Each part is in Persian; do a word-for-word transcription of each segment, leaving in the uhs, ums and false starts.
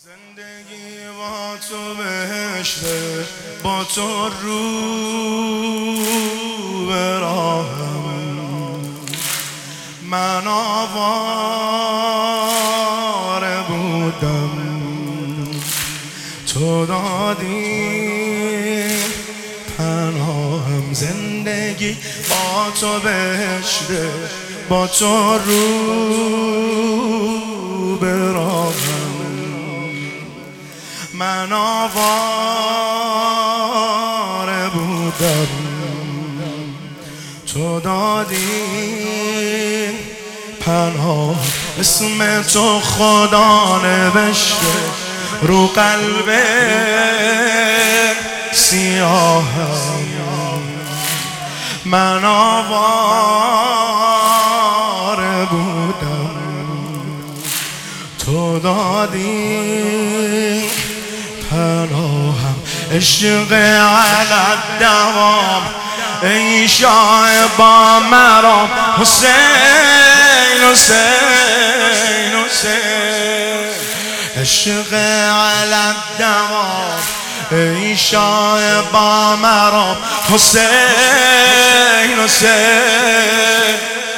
زندگی با تو بهشته، با تو رو به راهم. من آواره بودم، تو دادی پناهم. زندگی با تو بهشته، با تو رو به راهم. من آواره بودم، تو دادی پناه. اسم تو خدا نوشته رو قلب سیاهم. من آواره بودم، تو دادی پناهم. عشق علی الدوام ای شاه با مرام. حسین حسین حسین. عشق علی الدوام ای شاه با مرام. حسین حسین.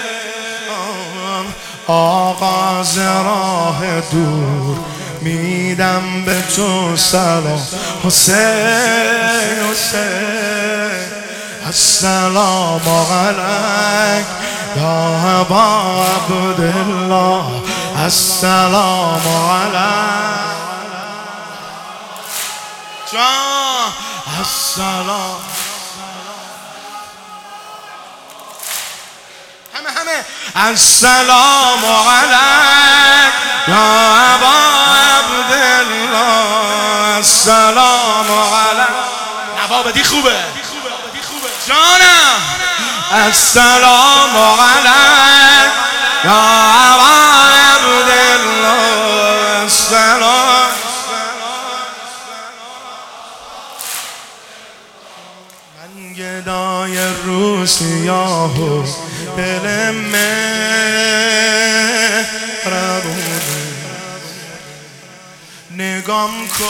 آغاز راه دور میدم به تو سلام. حسین حسین. السلام علیک یا ابا عبدالله. السلام علیک جان. السلام. همه همه. السلام علیک یا ابا عبدالله. السلام علیک. نوابدی خوبه جانم. السلام علیک یا ابا عبدالله. السلام. من گدای رو سیاه و دل مهربونه. نگام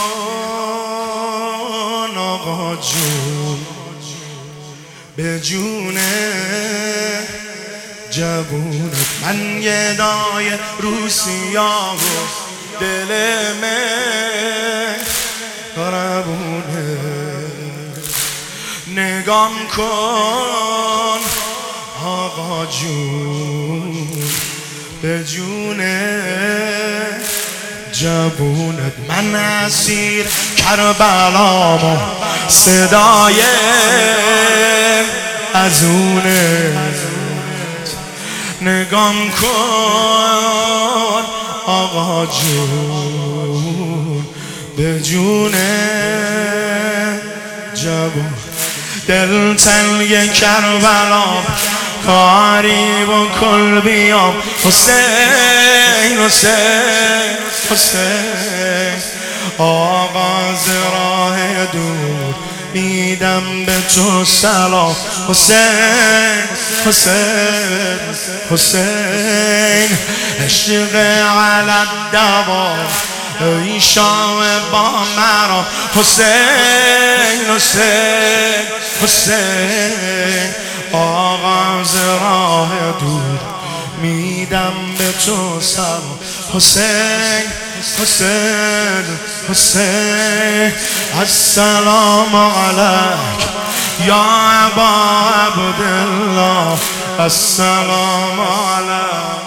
کن آقا جون به جون جوونت. من گدای رو سیاه و دل مهربونه. نگام کن آقا جون به جون جوونت. من اسیر کربلامو صدای ازونت. نگام کن آقا جون به جون جوون. دل تنگ کربلام کاری و کل بیام. حسین حسین حسین. آغاز راه دور میدم به تو سلام. حسین حسین حسین. عشق علی الدوام ای شاه با مرام. حسین حسین حسین. آغاز راه دور میدم به تو سلام. حسین حسین حسین. السلام علیک یا ابا عبدالله. السلام علیک.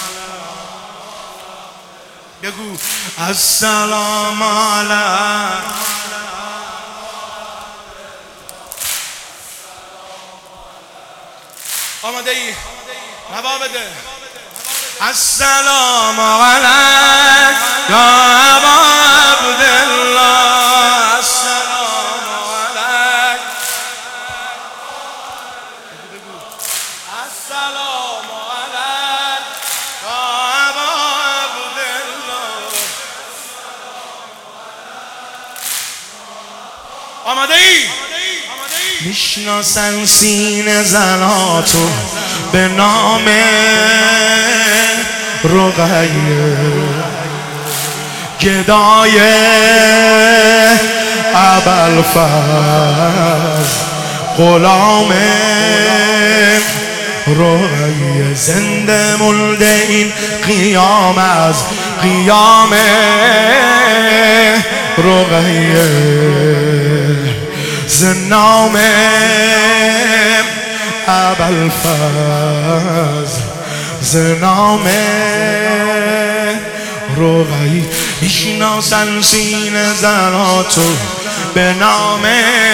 بگو السلام علیک. آماده ای؟ نوا بده. السلام علیک یا ابا عبدالله. السلام علیک. السلام علیک یا ابا عبدالله. آماده ای؟ میشناسن سینه زناتو به نام رقیه. گدای ابوالفضل غلام رقیه زنده مولده این قیام از قیام رقیه زنام ابوالفضل زنام رقیه میشناسن سینه زناتو به نام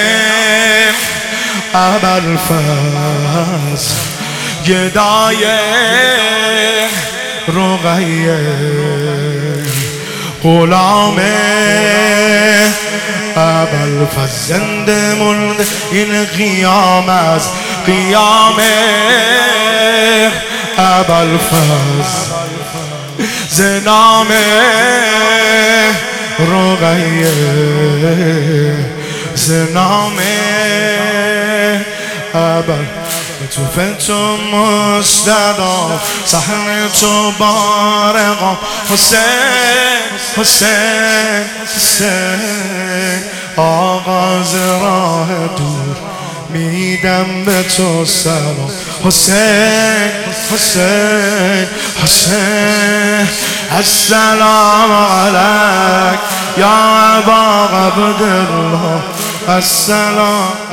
ابوالفضل گدای رقیه غلام ابوالفضل زنده مولده این قیام از قیام ابوالفضل زنام رقیه زنام ابوالفضل تو فتو مستدا صحن تو بارقا حسین حسین حسین آغاز راه دور میدم به تو سلام حسین حسین حسین السلام علیک یا ابا عبدالله السلام